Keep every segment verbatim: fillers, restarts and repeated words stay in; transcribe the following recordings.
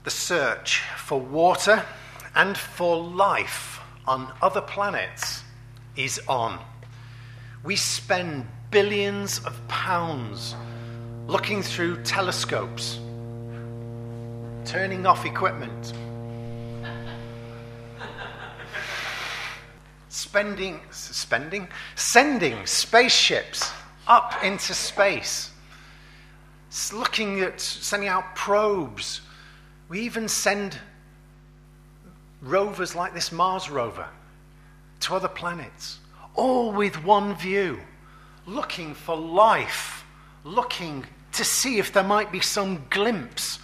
The search for water and for life on other planets is on. We spend billions of pounds looking through telescopes, turning off equipment, spending, spending, sending spaceships up into space, looking at sending out probes. We even send rovers like this Mars rover to other planets, all with one view, looking for life, looking to see if there might be some glimpse,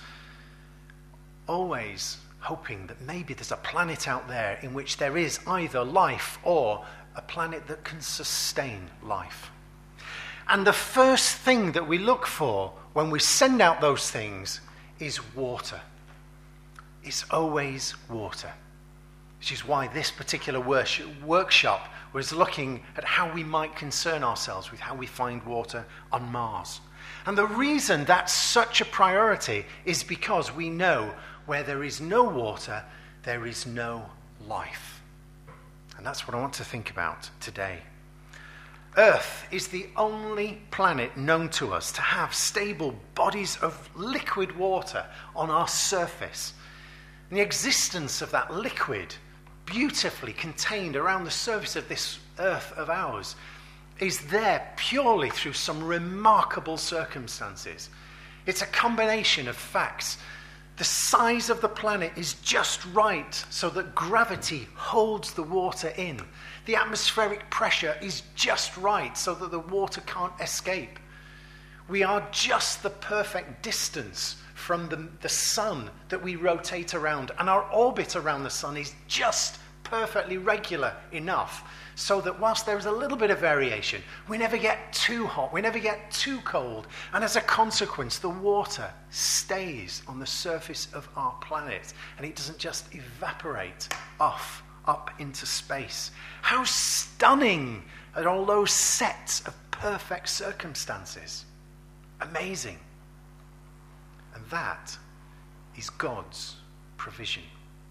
always hoping that maybe there's a planet out there in which there is either life or a planet that can sustain life. And the first thing that we look for when we send out those things is water. It's always water, which is why this particular worship, workshop was looking at how we might concern ourselves with how we find water on Mars. And the reason that's such a priority is because we know where there is no water, there is no life. And that's what I want to think about today. Earth is the only planet known to us to have stable bodies of liquid water on our surface. And the existence of that liquid, beautifully contained around the surface of this earth of ours, is there purely through some remarkable circumstances. It's a combination of facts. The size of the planet is just right so that gravity holds the water in. The atmospheric pressure is just right so that the water can't escape. We are just the perfect distance from the, the sun that we rotate around, and our orbit around the sun is just perfectly regular enough so that whilst there is a little bit of variation, we never get too hot, we never get too cold, and as a consequence, the water stays on the surface of our planet, and it doesn't just evaporate off up into space. How stunning are all those sets of perfect circumstances. Amazing. And that is God's provision.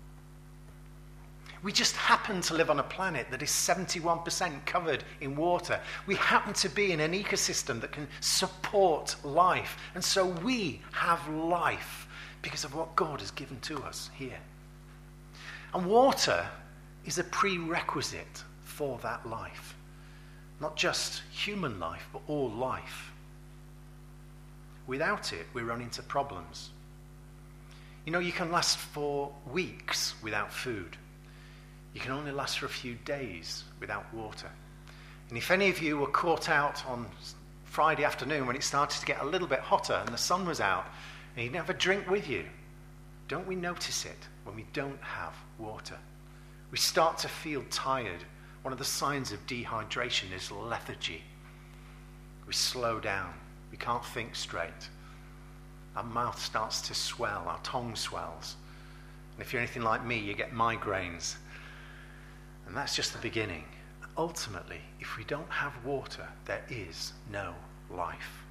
We just happen to live on a planet that is seventy-one percent covered in water. We happen to be in an ecosystem that can support life. And so we have life because of what God has given to us here. And water is a prerequisite for that life. Not just human life, but all life. Without it, we run into problems. You know, you can last for weeks without food. You can only last for a few days without water. And if any of you were caught out on Friday afternoon when it started to get a little bit hotter and the sun was out, and you didn't have a drink with you, don't we notice it when we don't have water? We start to feel tired. One of the signs of dehydration is lethargy. We slow down. We can't think straight. Our mouth starts to swell. Our tongue swells. And if you're anything like me, you get migraines. And that's just the beginning. Ultimately, if we don't have water, there is no life.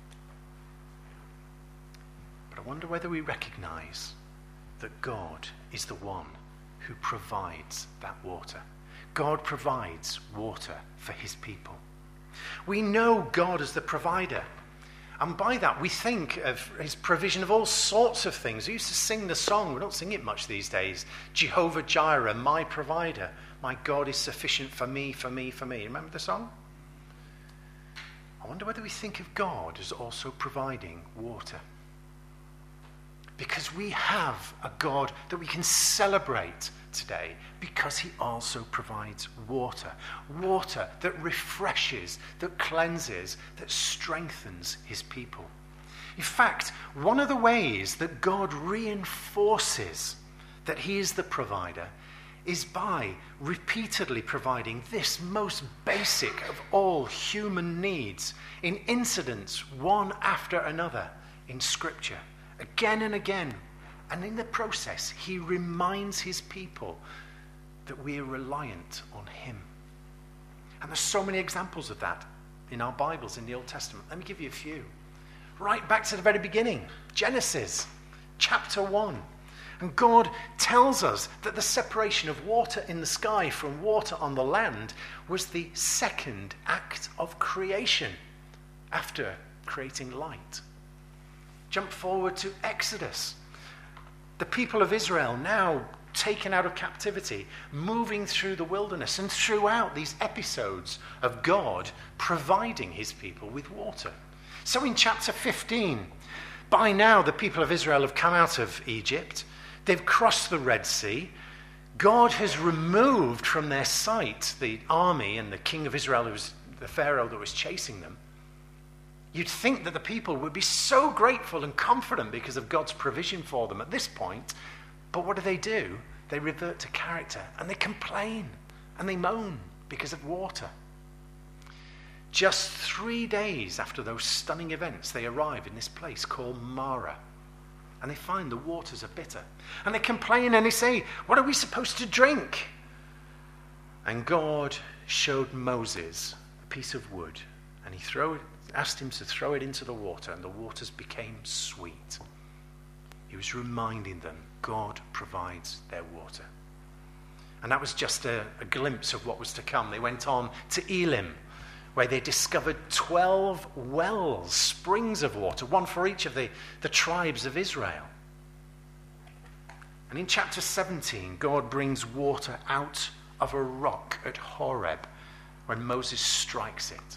But I wonder whether we recognize that God is the one who provides that water. God provides water for his people. We know God as the provider. And by that, we think of his provision of all sorts of things. We used to sing the song, we don't sing it much these days, Jehovah Jireh, my provider. My God is sufficient for me, for me, for me. Remember the song? I wonder whether we think of God as also providing water. Because we have a God that we can celebrate today because he also provides water. Water that refreshes, that cleanses, that strengthens his people. In fact, one of the ways that God reinforces that he is the provider is by repeatedly providing this most basic of all human needs in incidents one after another in Scripture, again and again. And in the process, he reminds his people that we are reliant on him. And there's so many examples of that in our Bibles in the Old Testament. Let me give you a few. Right back to the very beginning, Genesis chapter one. And God tells us that the separation of water in the sky from water on the land was the second act of creation after creating light. Jump forward to Exodus. The people of Israel now taken out of captivity, moving through the wilderness, and throughout these episodes of God providing his people with water. So in chapter fifteen, by now the people of Israel have come out of Egypt. They've crossed the Red Sea. God has removed from their sight the army and the king of Israel, who was the Pharaoh that was chasing them. You'd think that the people would be so grateful and confident because of God's provision for them at this point. But what do they do? They revert to character and they complain and they moan because of water. Just three days after those stunning events, they arrive in this place called Marah. And they find the waters are bitter. And they complain and they say, what are we supposed to drink? And God showed Moses a piece of wood. And he throw it, asked him to throw it into the water. And the waters became sweet. He was reminding them God provides their water. And that was just a, a glimpse of what was to come. They went on to Elim, where they discovered twelve wells, springs of water, one for each of the, the tribes of Israel. And in chapter seventeen, God brings water out of a rock at Horeb when Moses strikes it.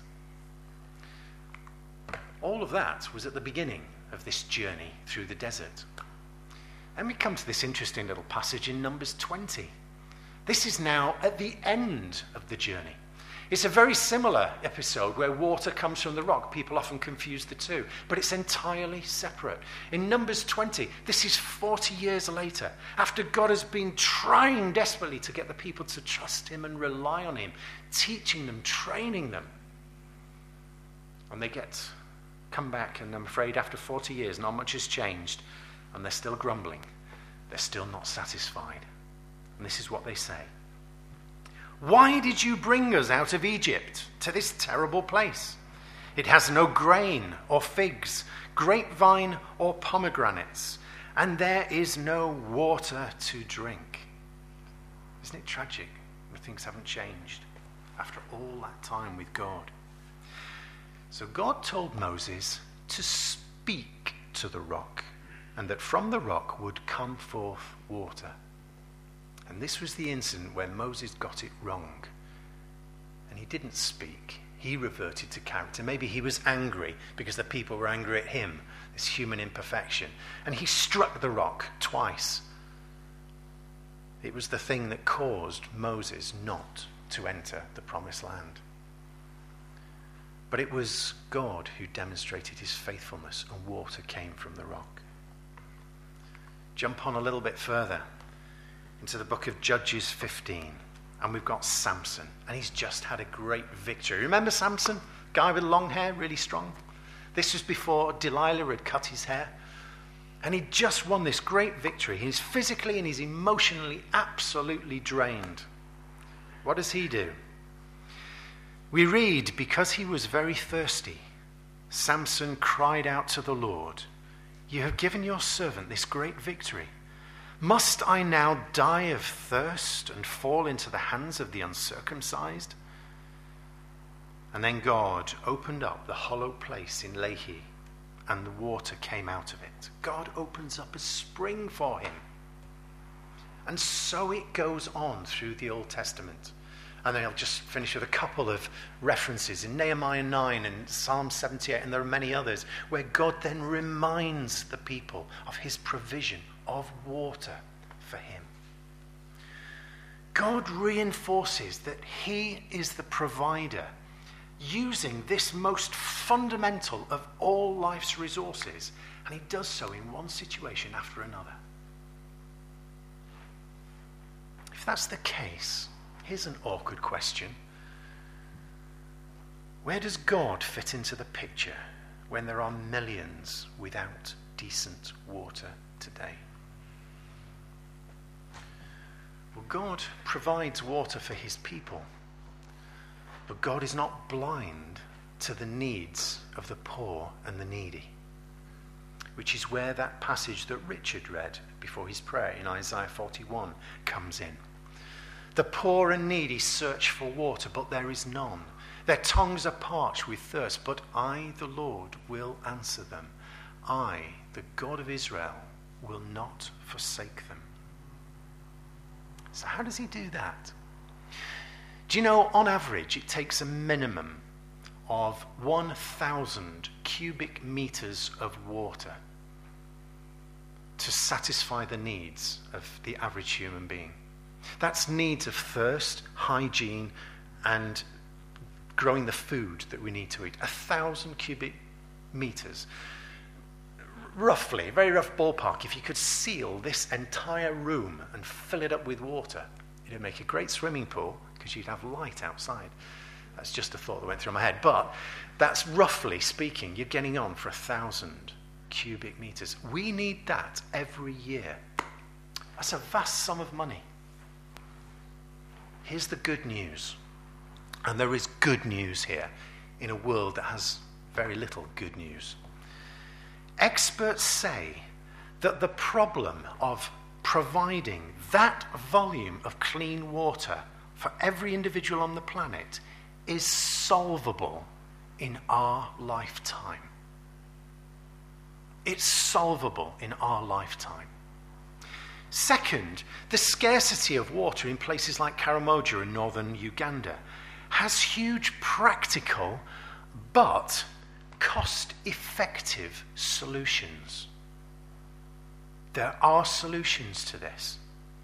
All of that was at the beginning of this journey through the desert. And we come to this interesting little passage in Numbers twenty. This is now at the end of the journey. It's a very similar episode where water comes from the rock. People often confuse the two, but it's entirely separate. In Numbers twenty, this is forty years later, after God has been trying desperately to get the people to trust him and rely on him, teaching them, training them. And they get come back, and I'm afraid after forty years, not much has changed, and they're still grumbling. They're still not satisfied. And this is what they say. Why did you bring us out of Egypt to this terrible place? It has no grain or figs, grapevine or pomegranates, and there is no water to drink. Isn't it tragic that things haven't changed after all that time with God? So God told Moses to speak to the rock, and that from the rock would come forth water. And this was the incident where Moses got it wrong. And he didn't speak. He reverted to character. Maybe he was angry because the people were angry at him, this human imperfection. And he struck the rock twice. It was the thing that caused Moses not to enter the promised land. But it was God who demonstrated his faithfulness, and water came from the rock. Jump on a little bit further into the book of Judges fifteen, and we've got Samson, and he's just had a great victory. Remember Samson? Guy with long hair, really strong. This was before Delilah had cut his hair, and he just won this great victory. He's physically and he's emotionally absolutely drained. What does he do? We read, because he was very thirsty, Samson cried out to the Lord, "You have given your servant this great victory. Must I now die of thirst and fall into the hands of the uncircumcised?" And then God opened up the hollow place in Lehi, and the water came out of it. God opens up a spring for him. And so it goes on through the Old Testament. And then I'll just finish with a couple of references in Nehemiah nine and Psalm seventy-eight, and there are many others, where God then reminds the people of his provision of water for him. God reinforces that he is the provider, using this most fundamental of all life's resources, and he does so in one situation after another. If that's the case, here's an awkward question. Where does God fit into the picture when there are millions without decent water today? Well, God provides water for his people, but God is not blind to the needs of the poor and the needy, which is where that passage that Richard read before his prayer in Isaiah forty-one comes in. The poor and needy search for water, but there is none. Their tongues are parched with thirst, but I, the Lord, will answer them. I, the God of Israel, will not forsake them. So how does he do that? Do you know, on average, it takes a minimum of one thousand cubic meters of water to satisfy the needs of the average human being. That's needs of thirst, hygiene, and growing the food that we need to eat. A thousand cubic meters. Roughly, very rough ballpark, if you could seal this entire room and fill it up with water, it'd make a great swimming pool because you'd have light outside. That's just a thought that went through my head. But that's roughly speaking, you're getting on for a thousand cubic meters. We need that every year. That's a vast sum of money. Here's the good news. And there is good news here in a world that has very little good news. Experts say that the problem of providing that volume of clean water for every individual on the planet is solvable in our lifetime. It's solvable in our lifetime. Second, the scarcity of water in places like Karamoja in northern Uganda has huge practical but cost-effective solutions. There are solutions to this.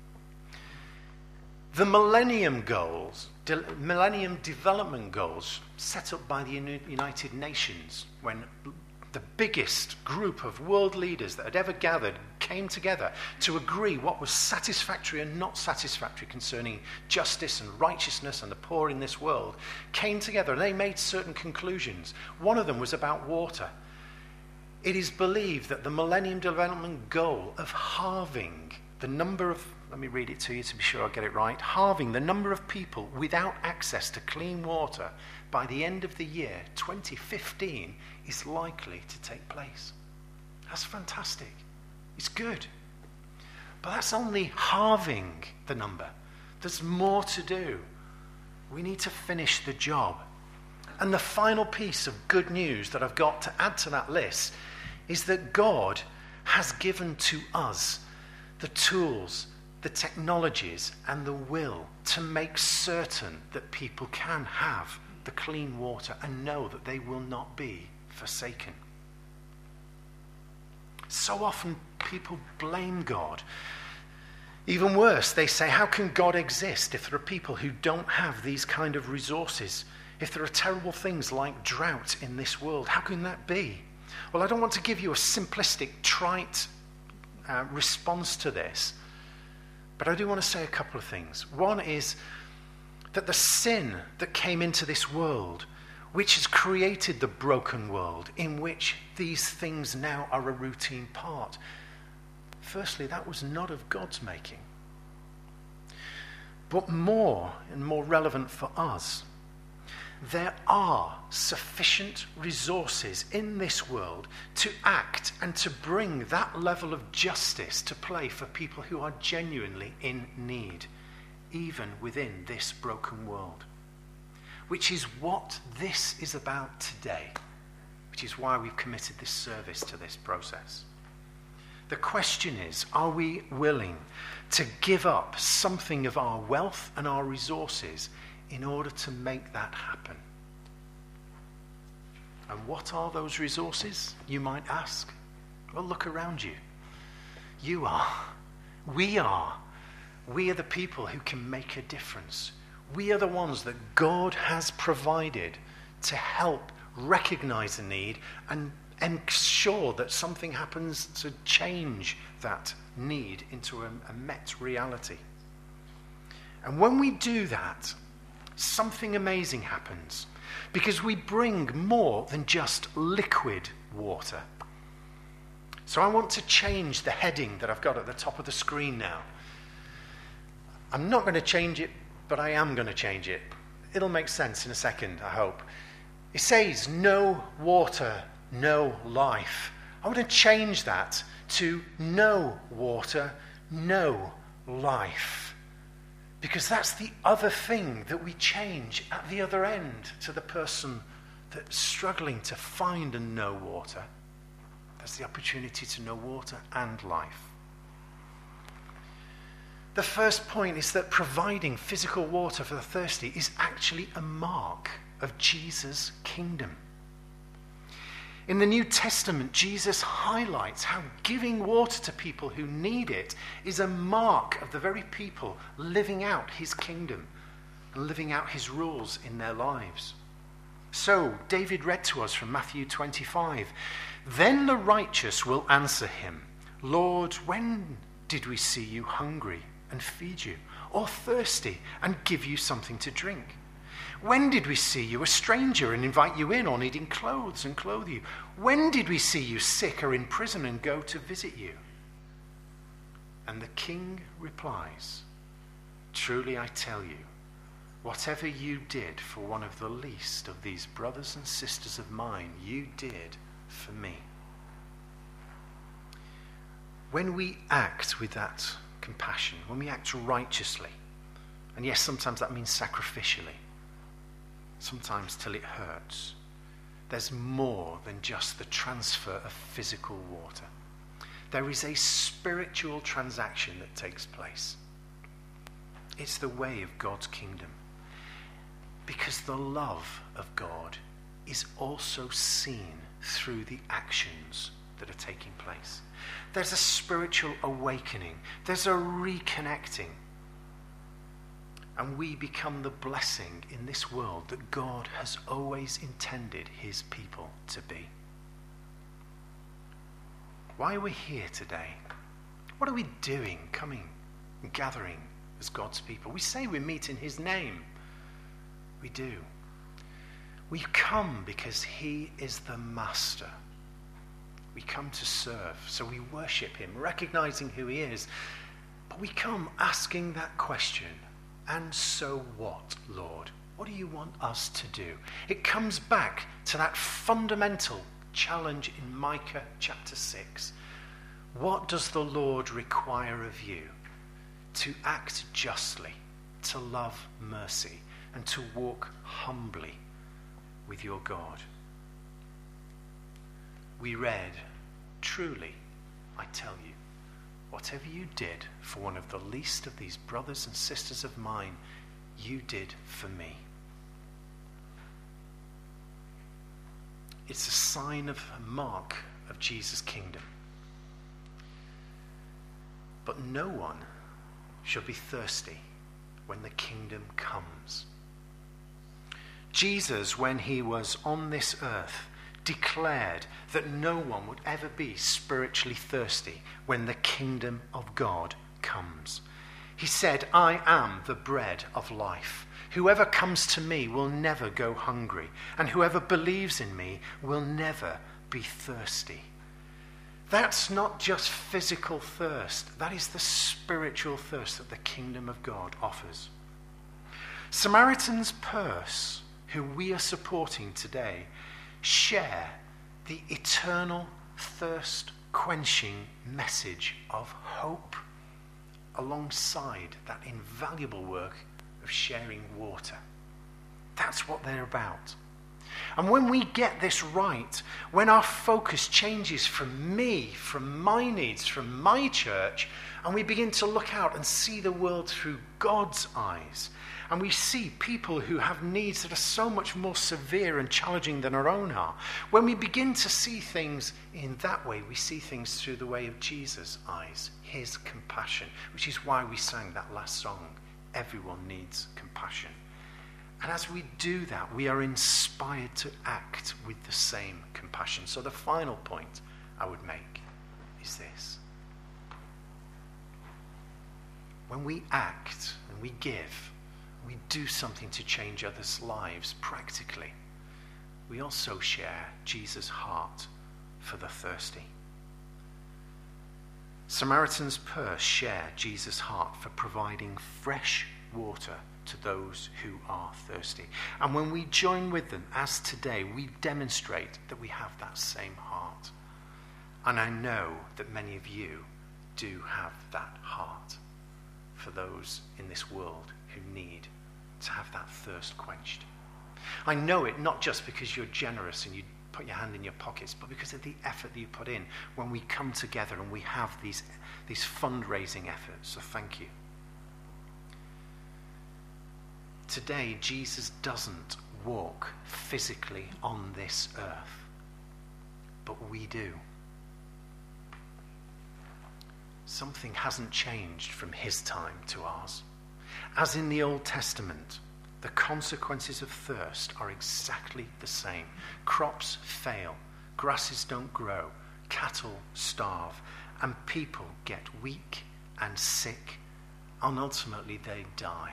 The Millennium Goals, De- Millennium Development Goals set up by the United Nations when the biggest group of world leaders that had ever gathered came together to agree what was satisfactory and not satisfactory concerning justice and righteousness and the poor in this world, came together and they made certain conclusions. One of them was about water. It is believed that the Millennium Development Goal of halving the number of, let me read it to you to be sure I get it right, halving the number of people without access to clean water by the end of the year twenty fifteen is likely to take place. That's fantastic. It's good. But that's only halving the number. There's more to do. We need to finish the job. And the final piece of good news that I've got to add to that list is that God has given to us the tools, the technologies, and the will to make certain that people can have the clean water and know that they will not be forsaken. So often people blame God. Even worse, they say, how can God exist if there are people who don't have these kind of resources? If there are terrible things like drought in this world, how can that be? Well, I don't want to give you a simplistic, trite uh, response to this, but I do want to say a couple of things. One is that the sin that came into this world, which has created the broken world in which these things now are a routine part, firstly, that was not of God's making. But more and more relevant for us, there are sufficient resources in this world to act and to bring that level of justice to play for people who are genuinely in need, even within this broken world. Which is what this is about today, which is why we've committed this service to this process. The question is, are we willing to give up something of our wealth and our resources in order to make that happen? And what are those resources, you might ask? Well, look around you. You are. We are. We are the people who can make a difference. We are the ones that God has provided to help recognize the need and ensure that something happens to change that need into a, a met reality. And when we do that, something amazing happens, because we bring more than just liquid water. So I want to change the heading that I've got at the top of the screen now. I'm not going to change it, but I am going to change it. It'll make sense in a second, I hope. It says, no water, no life. I want to change that to know water, know life. Because that's the other thing that we change at the other end to the person that's struggling to find and know water. That's the opportunity to know water and life. The first point is that providing physical water for the thirsty is actually a mark of Jesus' kingdom. In the New Testament, Jesus highlights how giving water to people who need it is a mark of the very people living out his kingdom and living out his rules in their lives. So, David read to us from Matthew twenty-five, "Then the righteous will answer him, 'Lord, when did we see you hungry and feed you, or thirsty and give you something to drink? When did we see you a stranger and invite you in, or needing clothes and clothe you? When did we see you sick or in prison and go to visit you?' And the king replies, 'Truly I tell you, whatever you did for one of the least of these brothers and sisters of mine, you did for me.'" When we act with that compassion, when we act righteously, and yes, sometimes that means sacrificially, sometimes till it hurts, there's more than just the transfer of physical water. There is a spiritual transaction that takes place. It's the way of God's kingdom. Because the love of God is also seen through the actions that are taking place. There's a spiritual awakening. There's a reconnecting. And we become the blessing in this world that God has always intended his people to be. Why are we here today? What are we doing, coming and gathering as God's people? We say we meet in his name. We do. We come because he is the master. We come to serve, so we worship him, recognizing who he is. But we come asking that question, and so what, Lord? What do you want us to do? It comes back to that fundamental challenge in Micah chapter six. What does the Lord require of you? To act justly, to love mercy, and to walk humbly with your God. We read, "Truly, I tell you, whatever you did for one of the least of these brothers and sisters of mine, you did for me." It's a sign of a mark of Jesus' kingdom. But no one shall be thirsty when the kingdom comes. Jesus, when he was on this earth, declared that no one would ever be spiritually thirsty when the kingdom of God comes. He said, "I am the bread of life. Whoever comes to me will never go hungry, and whoever believes in me will never be thirsty." That's not just physical thirst. That is the spiritual thirst that the kingdom of God offers. Samaritan's Purse, who we are supporting today, share the eternal thirst-quenching message of hope alongside that invaluable work of sharing water. That's what they're about. And when we get this right, when our focus changes from me, from my needs, from my church, and we begin to look out and see the world through God's eyes, and we see people who have needs that are so much more severe and challenging than our own are, when we begin to see things in that way, we see things through the way of Jesus' eyes, his compassion, which is why we sang that last song, "Everyone Needs Compassion." And as we do that, we are inspired to act with the same compassion. So the final point I would make is this. When we act and we give, we do something to change others' lives practically, we also share Jesus' heart for the thirsty. Samaritan's Purse share Jesus' heart for providing fresh water to those who are thirsty. And when we join with them, as today, we demonstrate that we have that same heart. And I know that many of you do have that heart for those in this world who need to have that thirst quenched. I know it not just because you're generous and you put your hand in your pockets, but because of the effort that you put in when we come together and we have these, these fundraising efforts. So thank you. Today, Jesus doesn't walk physically on this earth, but we do. Something hasn't changed from his time to ours. As in the Old Testament, the consequences of thirst are exactly the same. Crops fail, grasses don't grow, cattle starve, and people get weak and sick, and ultimately they die.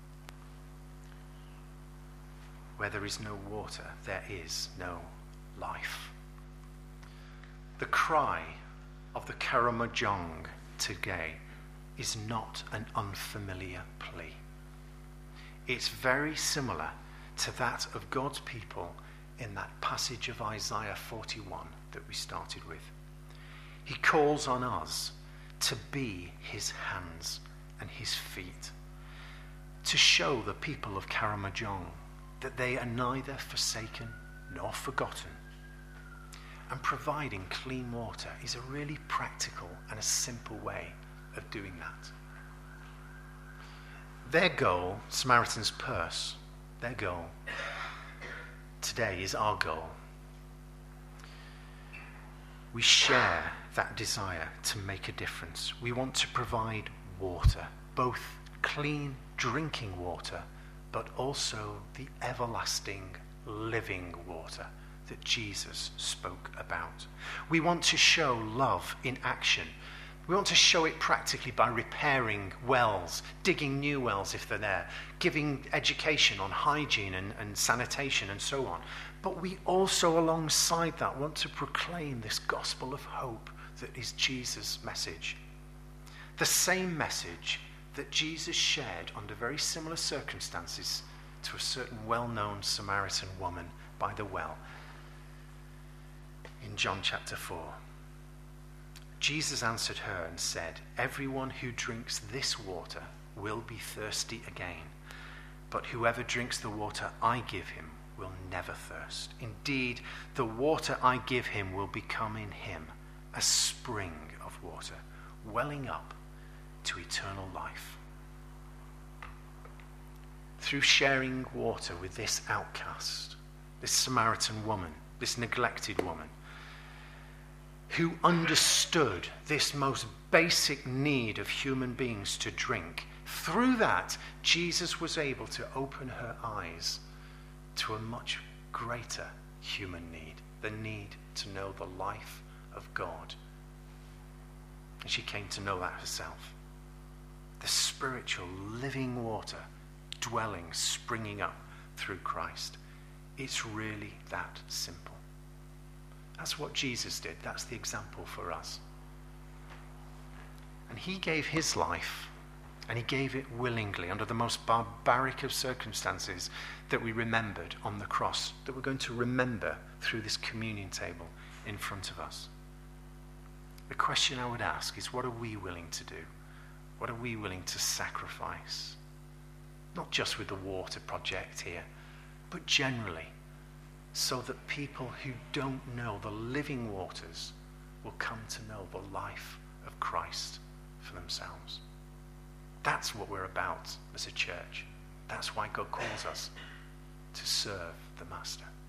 Where there is no water, there is no life. The cry of the Karamojong today is not an unfamiliar plea. It's very similar to that of God's people in that passage of Isaiah forty-one that we started with. He calls on us to be his hands and his feet, to show the people of Karamojong that they are neither forsaken nor forgotten. And providing clean water is a really practical and a simple way of doing that. Their goal, Samaritan's Purse, their goal today is our goal. We share that desire to make a difference. We want to provide water, both clean drinking water, but also the everlasting living water that Jesus spoke about. We want to show love in action. We want to show it practically by repairing wells, digging new wells if they're there, giving education on hygiene and, and sanitation and so on. But we also, alongside that, want to proclaim this gospel of hope that is Jesus' message. The same message that Jesus shared under very similar circumstances to a certain well-known Samaritan woman by the well in John chapter four. Jesus answered her and said, "Everyone who drinks this water will be thirsty again, but whoever drinks the water I give him will never thirst. Indeed, the water I give him will become in him a spring of water, welling up to eternal life." Through sharing water with this outcast, this Samaritan woman, this neglected woman, who understood this most basic need of human beings to drink, through that, Jesus was able to open her eyes to a much greater human need, the need to know the life of God. And she came to know that herself. The spiritual living water dwelling, springing up through Christ. It's really that simple. That's what Jesus did. That's the example for us. And he gave his life, and he gave it willingly under the most barbaric of circumstances that we remembered on the cross, that we're going to remember through this communion table in front of us. The question I would ask is, what are we willing to do? What are we willing to sacrifice? Not just with the water project here, but generally, so that people who don't know the living waters will come to know the life of Christ for themselves. That's what we're about as a church. That's why God calls us to serve the Master.